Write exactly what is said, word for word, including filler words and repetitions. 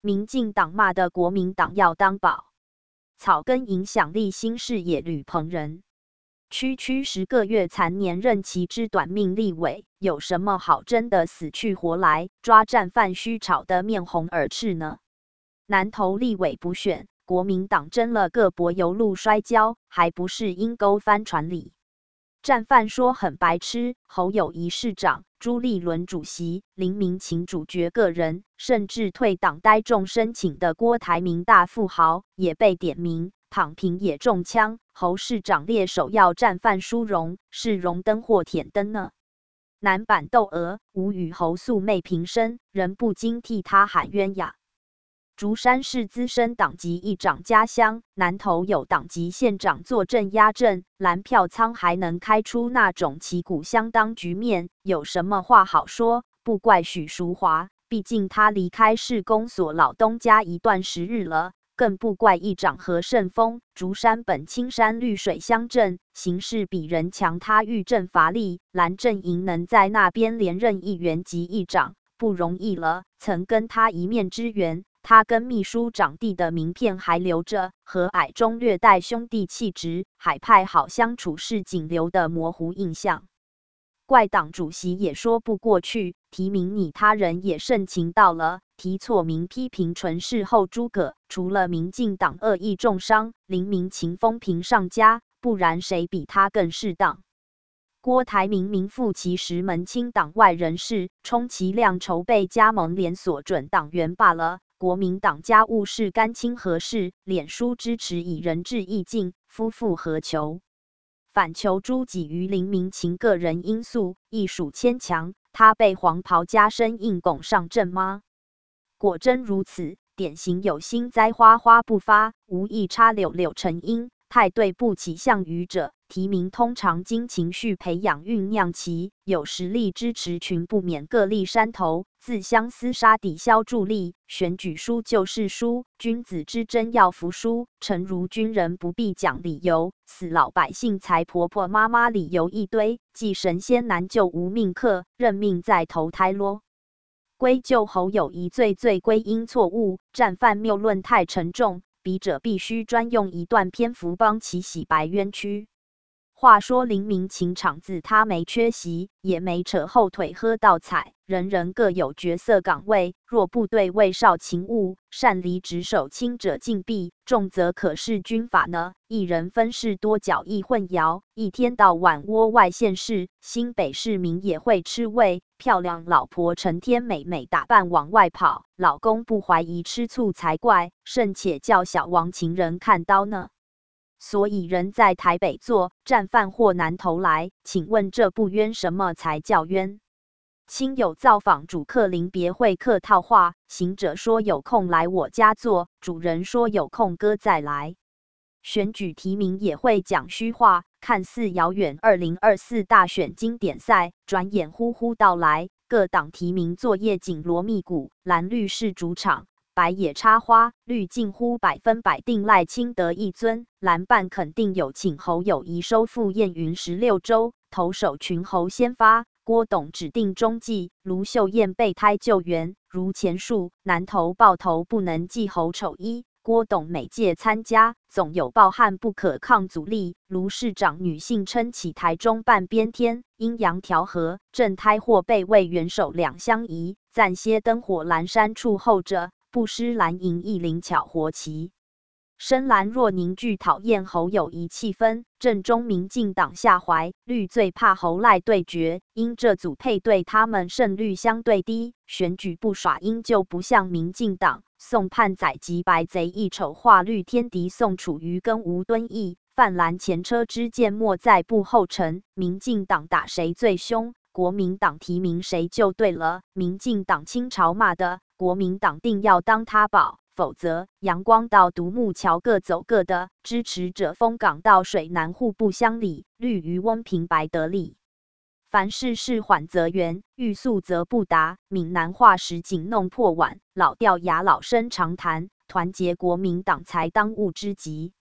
民进党骂的国民党要当宝，草根影响力新视野吕鹏仁。区区十个月残年任期之短命立委，有什么好争的死去活来，抓战犯须吵得面红耳赤呢？南投立委不选，国民党争了个柏油路摔跤，还不是阴沟翻船里？战犯说很白痴，侯友宜市长、朱立伦主席、林明琴主角个人，甚至退党呆众申请的郭台铭大富豪也被点名。躺平也中枪，侯市长列首要战犯殊荣，是荣登或舔灯呢？南版窦娥无与侯素昧平生，人不禁替他喊冤呀。竹山市资深党籍议长家乡，南投有党籍县长坐镇压阵，蓝票仓还能开出那种旗鼓相当局面，有什么话好说？不怪许淑华，毕竟他离开市公所老东家一段时日了。更不怪议长何胜峰，竹山本青山绿水乡镇，形势比人强，他遇政乏力，蓝阵营能在那边连任议员及议长不容易了。曾跟他一面之缘，他跟秘书长弟的名片还留着，和矮中略带兄弟气质，海派好相处是仅留的模糊印象。怪党主席也说不过去，提名你他人也盛情到了。提错名批评纯事后诸葛，除了民进党恶意重伤，林明琴风评上佳，不然谁比他更适当？郭台铭名副其实门亲党外人士，充其量筹备加盟连锁准党员罢了。国民党家务事干亲何事？脸书支持以人质意境，夫复何求？反求诸己于林明琴个人因素，亦属牵强。他被黄袍加身硬拱上阵吗？果真如此，典型有心栽花花不发，无意插柳柳成荫。太对不起项羽者，提名通常经情绪培养酝酿期，有实力支持群不免各立山头，自相厮杀抵消助力。选举输就是输，君子之争要服输。诚如军人不必讲理由，死老百姓才婆婆妈妈理由一堆。既神仙难救无命客，认命再投胎咯。归咎侯友宜罪罪归因错误，战犯谬论太沉重，笔者必须专用一段篇幅帮其洗白冤屈。话说林明琴场子他没缺席，也没扯后腿喝倒彩，人人各有角色岗位。若部队未少勤务，擅离职守，轻者禁闭，重则可视军法呢。一人分饰多角易混淆，一天到晚窝外县市，新北市民也会吃味。漂亮老婆成天美美打扮往外跑，老公不怀疑吃醋才怪，甚且叫小王情人看刀呢。所以人在台北做战犯或南投来，请问这不冤什么才叫冤？亲友造访主客临别会客套话，行者说有空来我家坐，主人说有空哥再来。选举提名也会讲虚话，看似遥远二零二四大选经典赛，转眼呼呼到来。各党提名作业紧锣密鼓，蓝绿是主场，白也插花，绿近乎百分百定赖清德一尊，蓝办肯定有请侯友宜收复燕云十六州，投手群侯先发，郭董指定中继，卢秀燕备胎救援。如前述，南投爆头不能忌侯丑一，郭董每届参加，总有暴汉不可抗阻力。卢市长女性撑起台中半边天，阴阳调和，正胎或被为元首两相宜，暂歇灯火阑珊处候着，不失蓝营一灵巧活棋。深蓝若凝聚讨厌侯友宜气氛，正中民进党下怀，绿最怕侯赖对决，因这组配对他们胜率相对低，选举不耍阴就不像民进党。宋叛宰及白贼一丑化绿天敌宋楚瑜跟吴敦义，泛蓝前车之鉴莫在步后尘。民进党打谁最凶，国民党提名谁就对了。民进党倾巢骂的，国民党定要当他宝。否则，阳光到独木桥各走各的，支持者丰港到水南互不相理，绿渔翁平白得利。凡事事缓则圆，欲速则不达。闽南话时紧弄破碗，老掉牙老生常谈，团结国民党才当务之急。